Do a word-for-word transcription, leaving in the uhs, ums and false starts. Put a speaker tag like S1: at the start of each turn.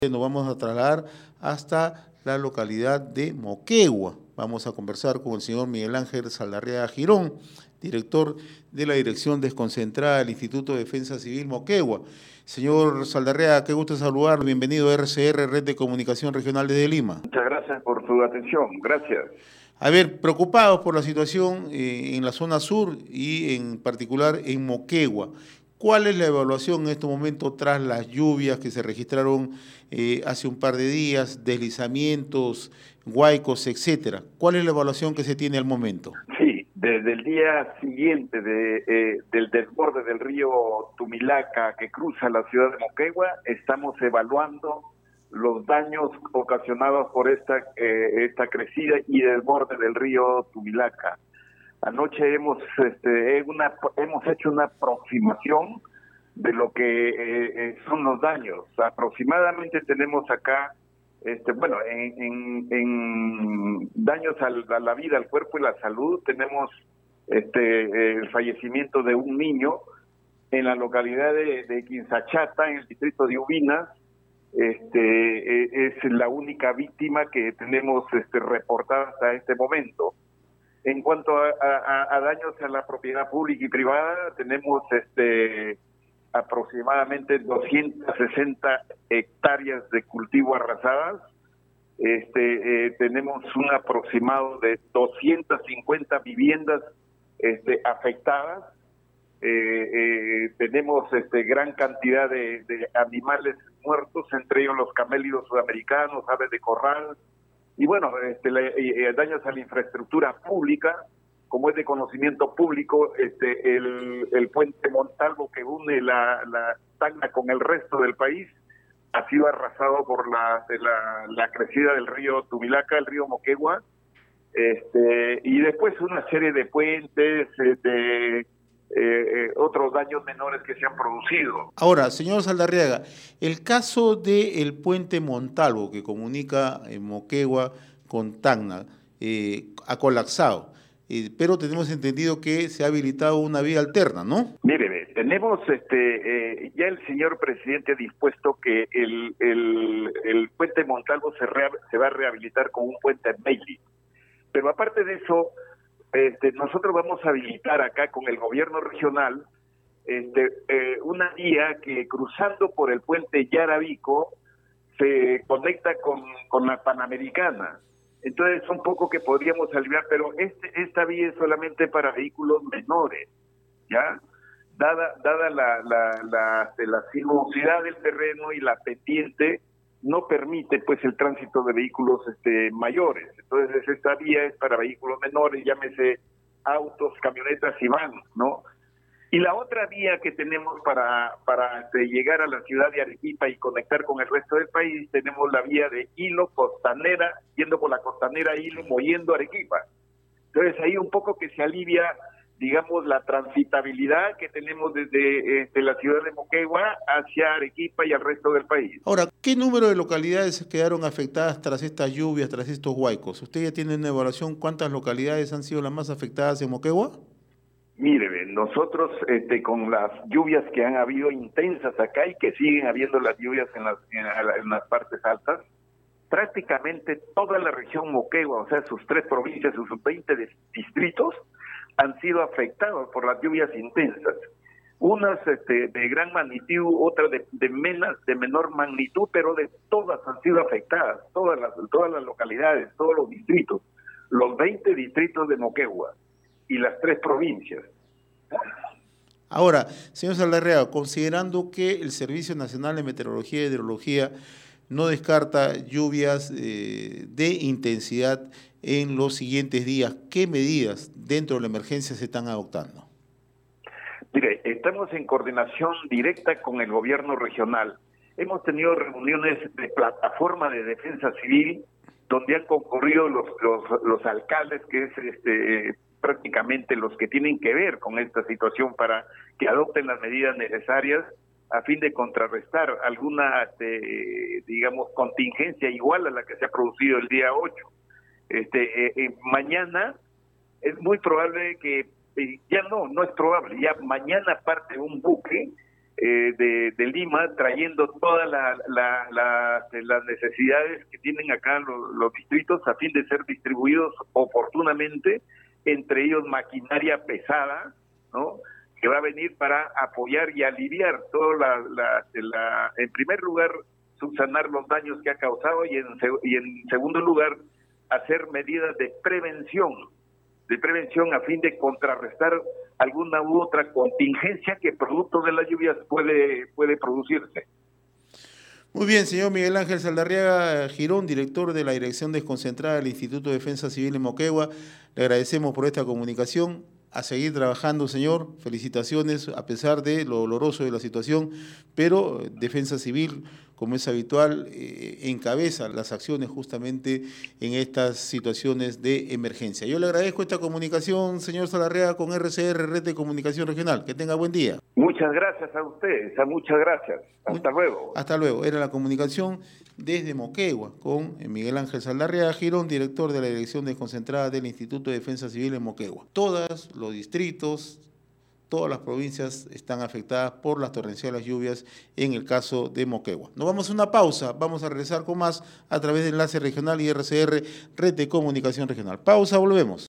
S1: Nos vamos a trasladar hasta la localidad de Moquegua. Vamos a conversar con el señor Miguel Ángel Saldarriaga Girón, director de la Dirección Desconcentrada del Instituto de Defensa Civil Moquegua. Señor Saldarriaga, qué gusto saludarlo. Bienvenido a R C R, Red de Comunicación Regional desde Lima.
S2: Muchas gracias por su atención. Gracias.
S1: A ver, preocupados por la situación eh, en la zona sur y en particular en Moquegua. ¿Cuál es la evaluación en este momento tras las lluvias que se registraron eh, hace un par de días, deslizamientos, huaicos, etcétera? ¿Cuál es la evaluación que se tiene al momento?
S2: Sí, desde el día siguiente de, eh, del desborde del río Tumilaca que cruza la ciudad de Moquegua, estamos evaluando los daños ocasionados por esta, eh, esta crecida y desborde del río Tumilaca. Anoche hemos este, una, hemos hecho una aproximación de lo que eh, son los daños. Aproximadamente tenemos acá, este, bueno, en, en, en daños al, a la vida, al cuerpo y la salud, tenemos este, el fallecimiento de un niño en la localidad de, de Quinzachata, en el distrito de Ubinas. Este, eh, es la única víctima que tenemos este, reportada hasta este momento. En cuanto a, a, a daños a la propiedad pública y privada, tenemos este aproximadamente doscientas sesenta hectáreas de cultivo arrasadas. Este, eh, tenemos un aproximado de doscientas cincuenta viviendas este, afectadas. Eh, eh, tenemos este, gran cantidad de, de animales muertos, entre ellos los camélidos sudamericanos, aves de corral. Y bueno, este, le, eh, daños a la infraestructura pública, como es de conocimiento público, este, el, el puente Montalvo que une la, la Tacna con el resto del país ha sido arrasado por la, de la, la crecida del río Tumilaca, el río Moquegua, este, y después una serie de puentes, de eh, eh, otros daños menores que se han producido.
S1: Ahora, señor Saldarriaga, el caso del puente Montalvo que comunica eh, Moquegua con Tacna eh, ha colapsado, eh, pero tenemos entendido que se ha habilitado una vía alterna, ¿no?
S2: Mire, tenemos este eh, ya el señor presidente ha dispuesto que el, el, el puente Montalvo se, rea, se va a rehabilitar con un puente en Bailey, pero aparte de eso, Este, nosotros vamos a habilitar acá con el gobierno regional este, eh, una vía que cruzando por el puente Yaravico se conecta con, con la Panamericana. Entonces un poco que podríamos aliviar, pero este, esta vía es solamente para vehículos menores, ¿ya? Dada, dada la, la, la, la sinuosidad del terreno y la pendiente, no permite pues el tránsito de vehículos este mayores. Entonces esta vía es para vehículos menores, llámese autos, camionetas y vans, ¿no? Y la otra vía que tenemos para para este, llegar a la ciudad de Arequipa y conectar con el resto del país, tenemos la vía de Hilo Costanera, yendo por la Costanera Hilo, moviendo Arequipa. Entonces ahí un poco que se alivia, digamos, la transitabilidad que tenemos desde este, la ciudad de Moquegua hacia Arequipa y al resto del país.
S1: Ahora, ¿qué número de localidades quedaron afectadas tras estas lluvias, tras estos huaicos? ¿Usted ya tiene una evaluación cuántas localidades han sido las más afectadas en Moquegua?
S2: Mire, nosotros este, con las lluvias que han habido intensas acá y que siguen habiendo las lluvias en las, en, en las partes altas, prácticamente toda la región Moquegua, o sea, sus tres provincias, sus veinte distritos, han sido afectados por las lluvias intensas, unas este, de gran magnitud, otras de, de, menos, de menor magnitud, pero de todas han sido afectadas, todas las, todas las localidades, todos los distritos, los veinte distritos de Moquegua y las tres provincias.
S1: Ahora, señor Saldarriaga, considerando que el Servicio Nacional de Meteorología y Hidrología no descarta lluvias eh, de intensidad en los siguientes días, ¿qué medidas dentro de la emergencia se están adoptando?
S2: Mire, estamos en coordinación directa con el gobierno regional. Hemos tenido reuniones de plataforma de defensa civil donde han concurrido los, los, los alcaldes, que es este, prácticamente los que tienen que ver con esta situación para que adopten las medidas necesarias a fin de contrarrestar alguna, este, digamos, contingencia igual a la que se ha producido el día ocho. Este, eh, eh, mañana es muy probable que, eh, ya no, no es probable, ya mañana parte un buque eh, de, de Lima, trayendo todas la, la, la, las necesidades que tienen acá los, los distritos a fin de ser distribuidos oportunamente, entre ellos maquinaria pesada, ¿no?, que va a venir para apoyar y aliviar toda la, la, la, en primer lugar, subsanar los daños que ha causado y en, y en segundo lugar, hacer medidas de prevención, de prevención a fin de contrarrestar alguna u otra contingencia que producto de las lluvias puede, puede producirse.
S1: Muy bien, señor Miguel Ángel Saldarriaga Girón, director de la Dirección Desconcentrada del Instituto de Defensa Civil en Moquegua. Le agradecemos por esta comunicación. A seguir trabajando, señor. Felicitaciones, a pesar de lo doloroso de la situación, pero Defensa Civil, como es habitual, eh, encabeza las acciones justamente en estas situaciones de emergencia. Yo le agradezco esta comunicación, señor Saldarriaga, con R C R, Red de Comunicación Regional. Que tenga buen día.
S2: Muchas gracias a ustedes, muchas gracias. Hasta Muy, luego.
S1: Hasta luego. Era la comunicación desde Moquegua con Miguel Ángel Saldarriaga Girón, director de la Dirección Desconcentrada del Instituto de Defensa Civil en Moquegua. Todos los distritos, todas las provincias están afectadas por las torrenciales lluvias en el caso de Moquegua. Nos vamos a una pausa, vamos a regresar con más a través de Enlace Regional y R C R, Red de Comunicación Regional. Pausa, volvemos.